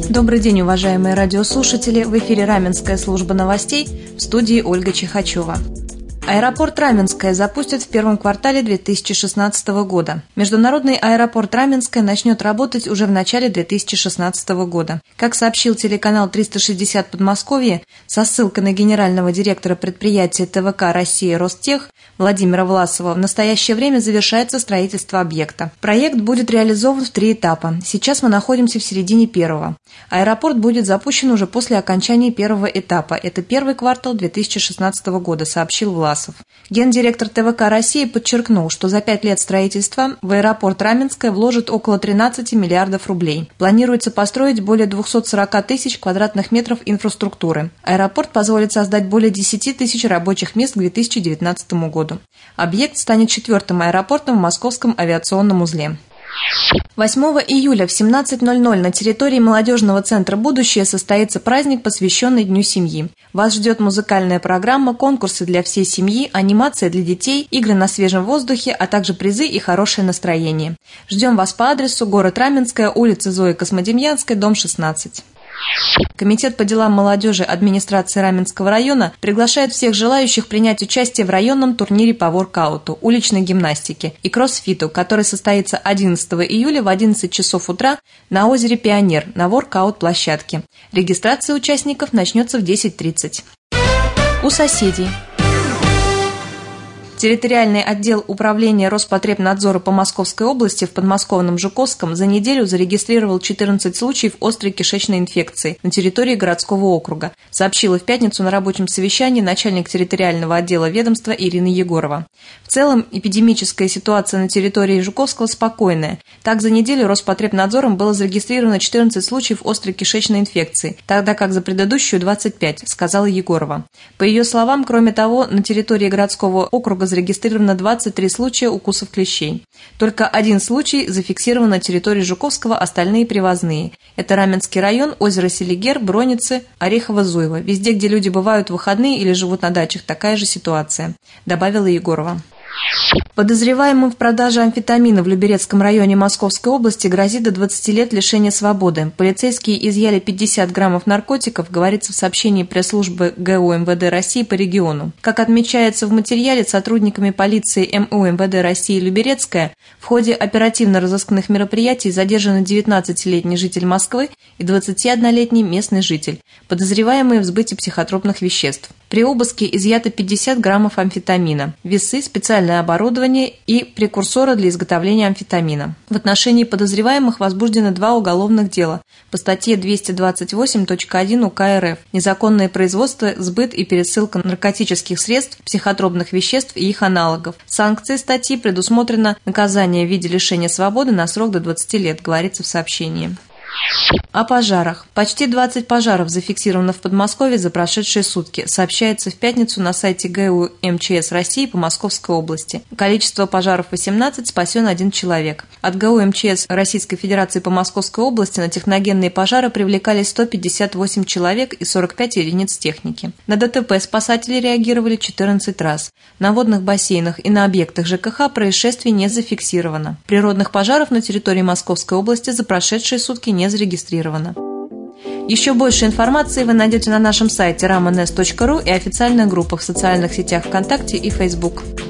Добрый день, уважаемые радиослушатели! В эфире Раменская служба новостей, в студии Ольга Чихачева. Аэропорт Раменское запустят в первом квартале 2016 года. Международный аэропорт Раменское начнет работать уже в начале 2016 года. Как сообщил телеканал 360 Подмосковье, со ссылкой на генерального директора предприятия ТВК «Россия Ростех» Владимира Власова, в настоящее время завершается строительство объекта. Проект будет реализован в 3 этапа. Сейчас мы находимся в середине первого. Аэропорт будет запущен уже после окончания первого этапа. Это первый квартал 2016 года, сообщил Власов. Гендиректор ТВК «Россия» подчеркнул, что за 5 лет строительства в аэропорт Раменское вложат около 13 миллиардов рублей. Планируется построить более 240 тысяч квадратных метров инфраструктуры. Аэропорт позволит создать более 10 тысяч рабочих мест к 2019 году. Объект станет 4-м аэропортом в Московском авиационном узле. 8 июля в 17:00 на территории молодежного центра «Будущее» состоится праздник, посвященный Дню семьи. Вас ждет музыкальная программа, конкурсы для всей семьи, анимация для детей, игры на свежем воздухе, а также призы и хорошее настроение. Ждем вас по адресу: город Раменское, улица Зои Космодемьянской, дом 16. Комитет по делам молодежи администрации Раменского района приглашает всех желающих принять участие в районном турнире по воркауту, уличной гимнастике и кроссфиту, который состоится 11 июля в 11 часов утра на озере Пионер на воркаут-площадке. Регистрация участников начнется в 10:30. У соседей. Территориальный отдел управления Роспотребнадзора по Московской области в подмосковном Жуковском за неделю зарегистрировал 14 случаев острой кишечной инфекции на территории городского округа, сообщила в пятницу на рабочем совещании начальник территориального отдела ведомства Ирина Егорова. В целом, эпидемическая ситуация на территории Жуковского спокойная. Так, за неделю Роспотребнадзором было зарегистрировано 14 случаев острой кишечной инфекции, тогда как за предыдущую 25, сказала Егорова. По ее словам, кроме того, на территории городского округа зарегистрировано 23 случая укусов клещей. Только 1 случай зафиксирован на территории Жуковского, остальные привозные. Это Раменский район, озеро Селигер, Броницы, Орехово-Зуево. Везде, где люди бывают в выходные или живут на дачах, такая же ситуация, добавила Егорова. Подозреваемым в продаже амфетамина в Люберецком районе Московской области грозит до 20 лет лишения свободы. Полицейские изъяли 50 граммов наркотиков, говорится в сообщении пресс-службы ГУ МВД России по региону. Как отмечается в материале, сотрудниками полиции МУ МВД России Люберецкая в ходе оперативно-розыскных мероприятий задержаны 19-летний житель Москвы и 21-летний местный житель, подозреваемые в сбытии психотропных веществ. При обыске изъято 50 граммов амфетамина, весы, специальное оборудование и прекурсоры для изготовления амфетамина. В отношении подозреваемых возбуждено 2 уголовных дела по статье 228.1 УК РФ «Незаконное производство, сбыт и пересылка наркотических средств, психотропных веществ и их аналогов». Санкцией статьи предусмотрено наказание в виде лишения свободы на срок до 20 лет, говорится в сообщении. О пожарах. Почти 20 пожаров зафиксировано в Подмосковье за прошедшие сутки, сообщается в пятницу на сайте ГУ МЧС России по Московской области. Количество пожаров 18, спасен 1 человек. От ГУ МЧС Российской Федерации по Московской области на техногенные пожары привлекались 158 человек и 45 единиц техники. На ДТП спасатели реагировали 14 раз. На водных бассейнах и на объектах ЖКХ происшествий не зафиксировано. Природных пожаров на территории Московской области за прошедшие сутки не зарегистрировано. Еще больше информации вы найдете на нашем сайте ramenes.ru и официальных группах в социальных сетях ВКонтакте и Facebook.